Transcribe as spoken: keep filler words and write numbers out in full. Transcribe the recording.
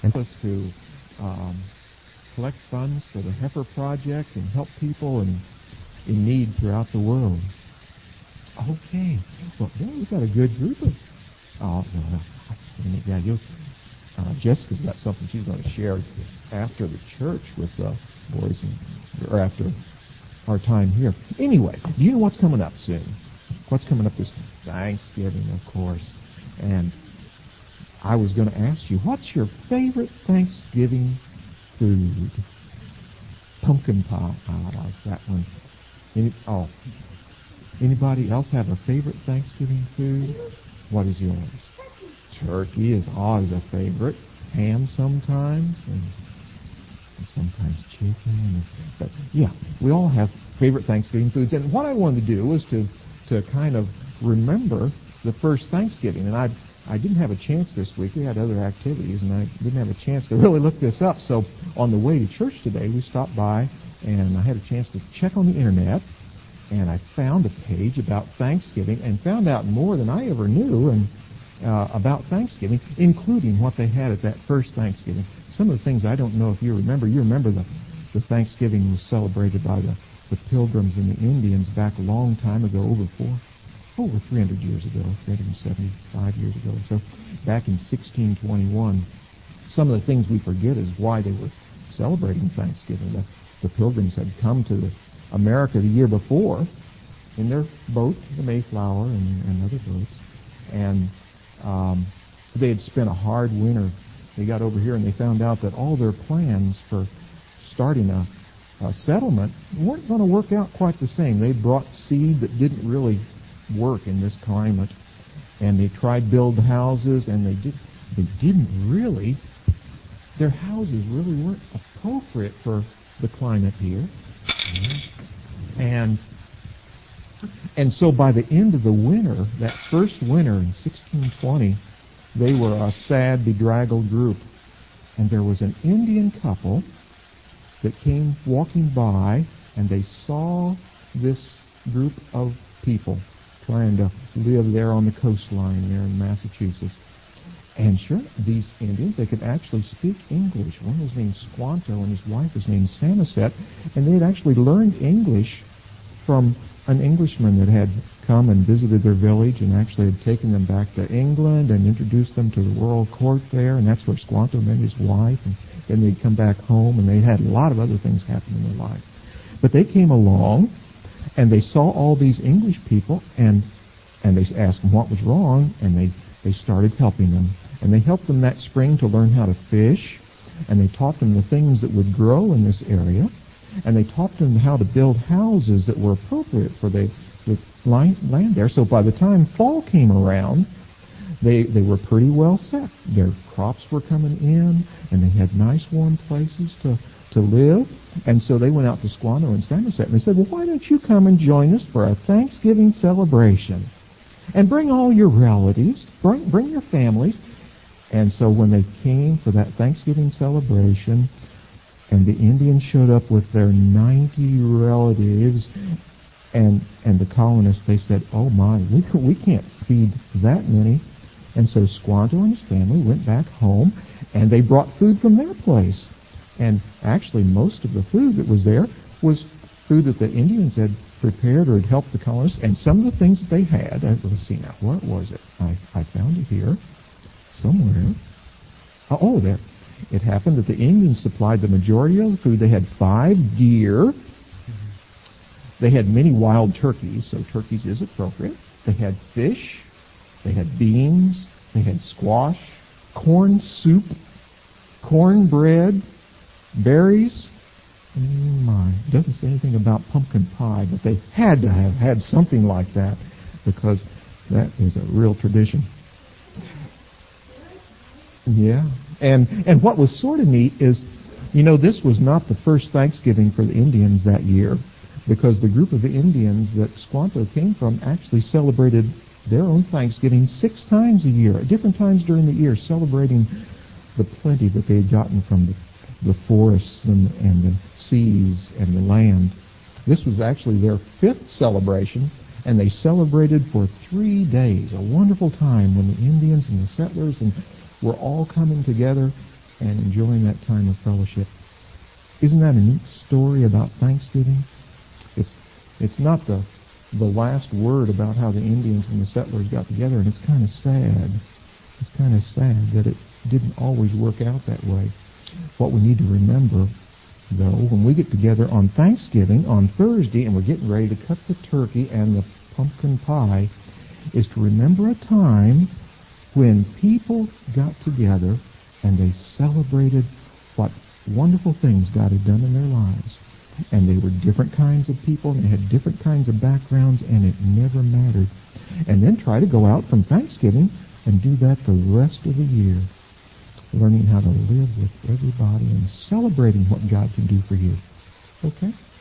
and us to um, collect funds for the Heifer Project and help people in, in need throughout the world. Okay. Well, yeah, we've got a good group of... Oh, well, yeah, you uh, Jessica's got something she's going to share after the church with the uh, boys, and, or after our time here. Anyway, do you know what's coming up soon? What's coming up this Thanksgiving, of course. And I was going to ask you, what's your favorite Thanksgiving food? Pumpkin pie. I like that one. Any, oh, anybody else have a favorite Thanksgiving food? What is yours? Turkey is always a favorite. Ham sometimes, and, and sometimes chicken. And, but yeah, we all have favorite Thanksgiving foods. And what I wanted to do was to to kind of remember the first Thanksgiving. And I I didn't have a chance this week. We had other activities, and I didn't have a chance to really look this up. So on the way to church today, we stopped by, and I had a chance to check on the internet, and I found a page about Thanksgiving and found out more than I ever knew and uh, about Thanksgiving, including what they had at that first Thanksgiving. Some of the things I don't know if you remember. You remember the, the Thanksgiving was celebrated by the, the Pilgrims and the Indians back a long time ago, over four, over three hundred years ago, three hundred seventy-five years ago. So back in sixteen twenty-one, some of the things we forget is why they were celebrating Thanksgiving. The, the Pilgrims had come to the America the year before in their boat, the Mayflower and, and other boats, and um, they had spent a hard winter. They got over here and they found out that all their plans for starting a, a settlement weren't going to work out quite the same. They brought seed that didn't really work in this climate, and they tried to build houses, and they did they didn't really. Their houses really weren't appropriate for the climate here. And and so by the end of the winter, that first winter in sixteen twenty, they were a sad, bedraggled group. And there was an Indian couple that came walking by, and they saw this group of people trying to live there on the coastline there in Massachusetts. And sure, these Indians, they could actually speak English. One was named Squanto, and his wife was named Samoset, and they had actually learned English from an Englishman that had come and visited their village and actually had taken them back to England and introduced them to the royal court there, and that's where Squanto met his wife, and then they'd come back home, and they had a lot of other things happen in their life. But they came along, and they saw all these English people, and and they asked them what was wrong, and they, they started helping them. And they helped them that spring to learn how to fish, and they taught them the things that would grow in this area, and they taught them how to build houses that were appropriate for the, the land there. So by the time fall came around, they they were pretty well set. Their crops were coming in, and they had nice warm places to, to live. And so they went out to Squanto and Samoset, and they said, well, why don't you come and join us for a Thanksgiving celebration? And bring all your relatives, bring, bring your families. And so when they came for that Thanksgiving celebration, and the Indians showed up with their ninety relatives, and and the colonists, they said, oh my, we, we can't feed that many. And so Squanto and his family went back home, and they brought food from their place. And actually most of the food that was there was food that the Indians had prepared or had helped the colonists, and some of the things that they had, uh, let's see now, what was it? I, I found it here somewhere. Uh, oh, there. It happened that the Indians supplied the majority of the food. They had five deer. They had many wild turkeys, so turkeys is appropriate. They had fish. They had beans. They had squash, corn soup, cornbread, berries. Mm, my, it doesn't say anything about pumpkin pie, but they had to have had something like that because that is a real tradition. Yeah, and and what was sort of neat is, you know, this was not the first Thanksgiving for the Indians that year, because the group of the Indians that Squanto came from actually celebrated their own Thanksgiving six times a year, at different times during the year, celebrating the plenty that they had gotten from the, the forests and, and the seas and the land. This was actually their fifth celebration, and they celebrated for three days, a wonderful time when the Indians and the settlers and were all coming together and enjoying that time of fellowship. Isn't that a neat story about Thanksgiving? It's it's not the the last word about how the Indians and the settlers got together, and it's kind of sad. It's kind of sad that it didn't always work out that way. What we need to remember, though, when we get together on Thanksgiving, on Thursday, and we're getting ready to cut the turkey and the pumpkin pie, is to remember a time when people got together and they celebrated what wonderful things God had done in their lives. And they were different kinds of people, and they had different kinds of backgrounds, and it never mattered. And then try to go out from Thanksgiving and do that the rest of the year, learning how to live with everybody and celebrating what God can do for you. Okay?